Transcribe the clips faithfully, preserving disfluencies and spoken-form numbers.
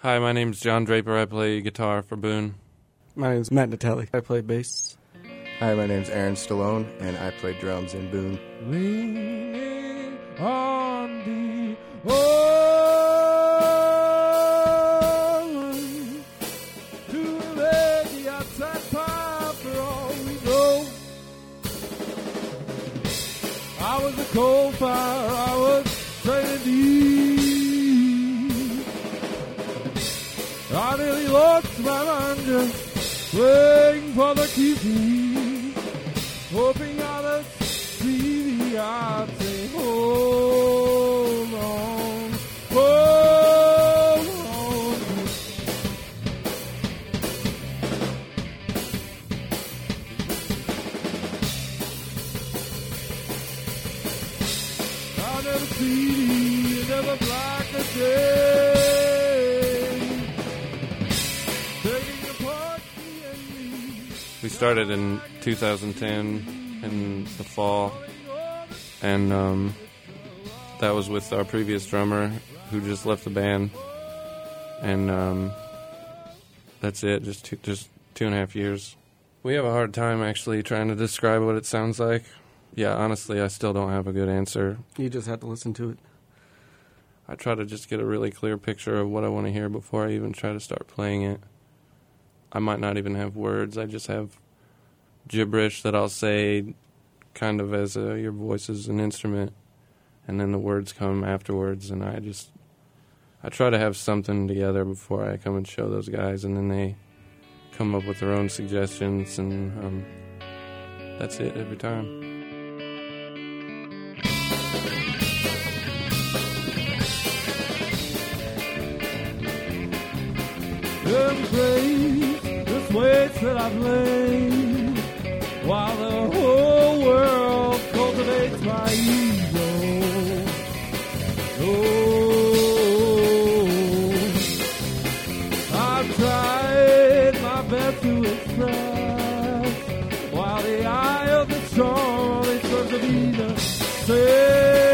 Hi, my name's John Draper. I play guitar for Boone. My name's Matt Natali. I play bass. Hi, my name's Aaron Stallone, and I play drums in Boone. Leaning on the ocean to let the outside pop for all we know. I was a cold fire, I was straight deep. I nearly lost my mind just waiting for the key, hoping I'd see the I'd say, hold on, hold on. I'll never see you, never black a day. We started in two thousand ten in the fall, and um, that was with our previous drummer who just left the band, and um, that's it, just two, just two and a half years. We have a hard time actually trying to describe what it sounds like. Yeah, honestly, I still don't have a good answer. You just have to listen to it. I try to just get a really clear picture of what I want to hear before I even try to start playing it. I might not even have words. I just have gibberish that I'll say kind of as a, your voice is an instrument, and then the words come afterwards, and I just, I try to have something together before I come and show those guys, and then they come up with their own suggestions, and um, that's it every time. Every place, this waits that I've laid, while the whole world cultivates my ego. Oh, I've tried my best to express, while the eye of the storm only serves to be the same.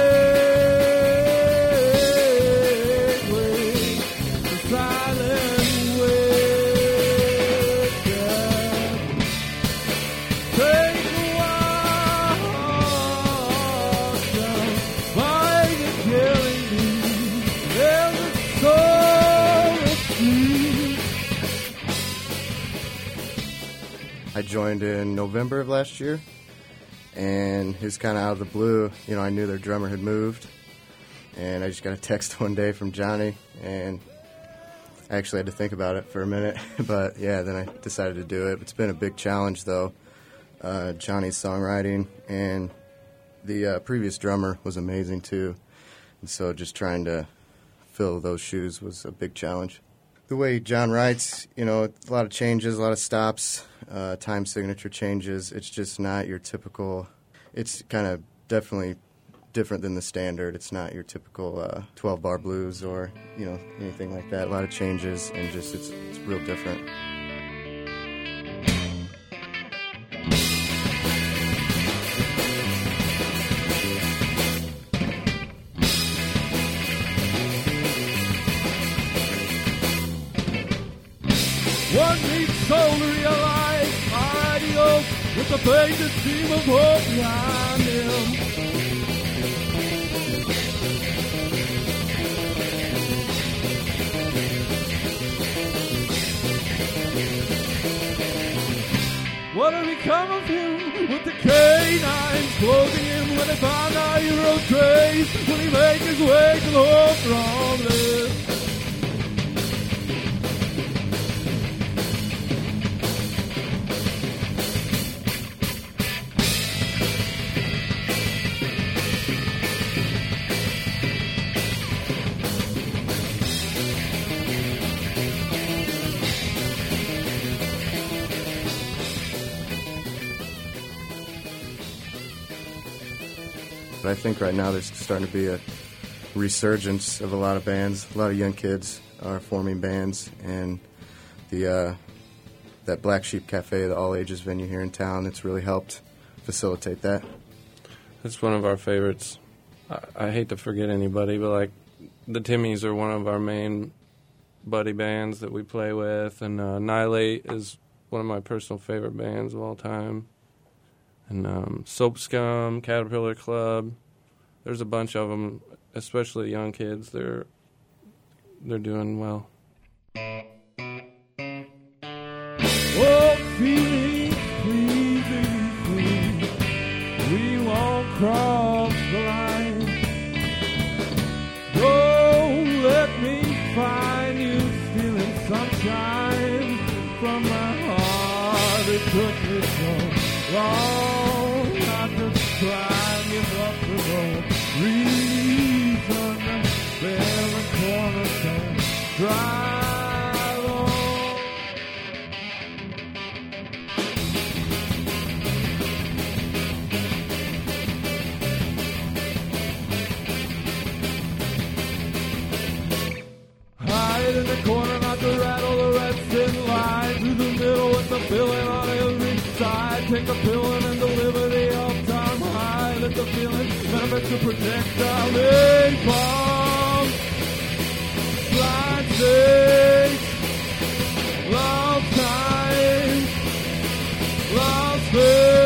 I joined in November of last year, and it was kind of out of the blue. You know, I knew their drummer had moved, and I just got a text one day from Johnny, and I actually had to think about it for a minute. But, yeah, then I decided to do it. It's been a big challenge, though. Uh, Johnny's songwriting, and the uh, previous drummer was amazing, too. And so just trying to fill those shoes was a big challenge. The way John writes, you know, a lot of changes, a lot of stops, uh, time signature changes. It's just not your typical, it's kind of definitely different than the standard. It's not your typical uh, twelve-bar blues or, you know, anything like that. A lot of changes, and just it's, it's real different. One needs soul to realize our ideals with the painted theme of hope behind him. What'll become of him with the canines clothing him when they find our hero trace? Will he make his way to the hope from this? But I think right now there's starting to be a resurgence of a lot of bands. A lot of young kids are forming bands, and the uh, that Black Sheep Cafe, the all-ages venue here in town, it's really helped facilitate that. It's one of our favorites. I, I hate to forget anybody, but like the Timmies are one of our main buddy bands that we play with, and uh, Annihilate is one of my personal favorite bands of all time. And um, Soap Scum, Caterpillar Club. There's a bunch of them, especially young kids. They're they're doing well. Oh, feelings, please be free. We won't cross the line. Don't let me find you stealing sunshine from my heart. It took me so long not to try and give up the road. Reason to bear the corners and drive on. Hide in the corner, not to rattle the rest in line. Through the middle with the villain on every side. Take a pill and deliver the all-time high. Let the feeling manifest to protect our napalm. Blind stakes, lost time, lost faith.